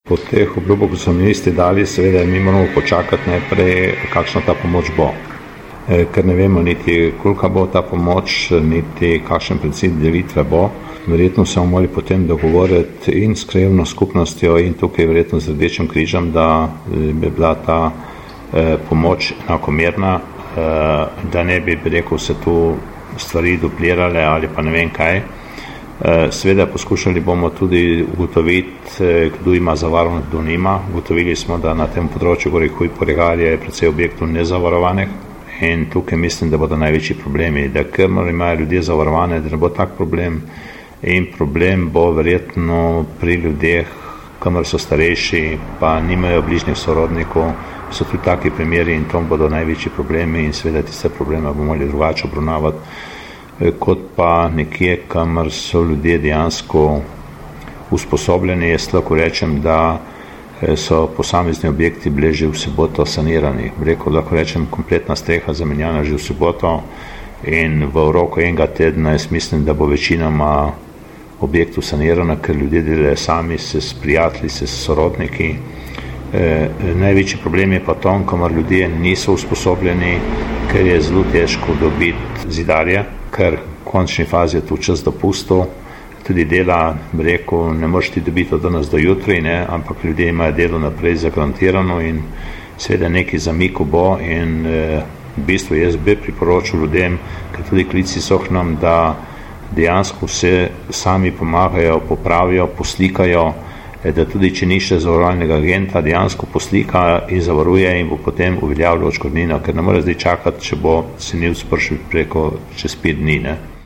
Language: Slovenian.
Po teh obljubah, ko so ministri dali, seveda mi moramo počakati najprej, kakšna ta pomoč bo. Ker ne vemo niti, koliko bo ta pomoč, niti kakšen princip delitve bo. Verjetno se bomo morali potem dogovoriti in s krajevno skupnostjo in tukaj verjetno z Rdečim križem, da bi bila ta pomoč enakomerna, da ne bi rekel se tu stvari duplirale ali pa ne vem kaj. Seveda poskušali bomo tudi ugotoviti, kdo ima zavarovano, kdo nima. Ugotovili smo, da na tem področju Gornje Podregalje je precej objektov nezavarovanih in tukaj mislim, da bodo največji problemi, da ker imajo ljudje zavarovane, da ne bo tak problem in problem bo verjetno pri ljudeh, kamor so starejši, pa nimajo bližnjih sorodnikov, so tudi taki primeri in to bodo največji problemi in seveda tiste probleme bomo morali drugače obravnavati, kot pa nekje, kamor so ljudje dejansko usposobljeni. Jaz lahko rečem, da so posamezni objekti bili že v soboto sanirani. Lahko rečem, kompletna streha zamenjana že v soboto in v roku enega tedna jaz mislim, da bo večinoma objektov sanirana, ker ljudje delajo sami, se s prijatelji, se s sorodniki. Največji problem je pa tom, kamor ljudje niso usposobljeni, ker je zelo težko dobiti zidarje, ker v končni fazi je tu čas dopustov, tudi dela, ne moreš ti dobiti od danes do jutri, ampak ljudje imajo delo naprej zagarantirano in seveda neki zamiko bo in v bistvu jaz bi priporočil ljudem, ker tudi klici so k nam, da dejansko vse sami pomagajo, popravijo, poslikajo, da tudi če ni še zavarovalnega agenta, dejansko poslika in zavaruje in bo potem uveljavljal odškodnino, ker ne more zdaj čakati, če bo cenilec prišel preko čez 5 dni.